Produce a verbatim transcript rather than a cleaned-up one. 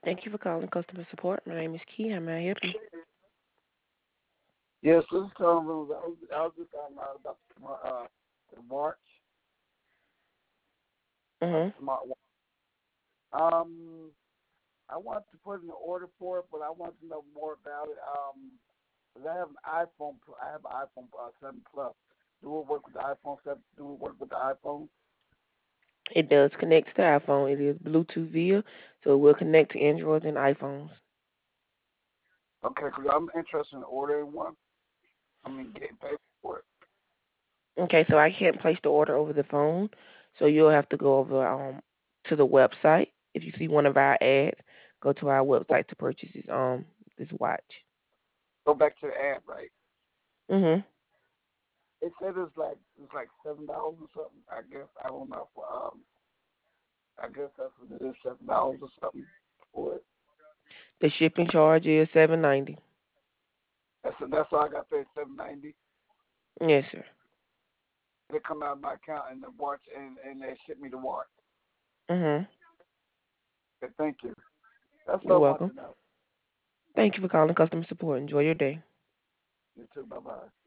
Thank you for calling customer support. My name is Key. How may I help you? Yes, this is Tom Rose. I was, I was just talking about about the, smart, uh, the watch, uh, Mhm. smart watch. Um, I want to put in an order for it, but I want to know more about it. Um, 'cause I have an iPhone. Pl- I have an iPhone uh, seven Plus. Do it work with the iPhone seven? Do it work with the iPhone? It does connect to the iPhone. It is Bluetooth via, so it will connect to Androids and iPhones. Okay, because I'm interested in ordering one. I mean, getting paid for it. Okay, so I can't place the order over the phone, so you'll have to go over um to the website. If you see one of our ads, go to our website to purchase this um this watch. Go back to the ad, right? Mhm. It said it's like it's like seven dollars or something. I guess I don't know. For, um, I guess that's what it is, seven dollars or something for it. The shipping charge is seven ninety. That's that's all I got paid seven ninety. Yes, sir. They come out of my account and the watch and, and they ship me the watch. Mhm. Okay, thank you. That's You're all I want welcome. to know. Thank you for calling customer support. Enjoy your day. You too. Bye bye.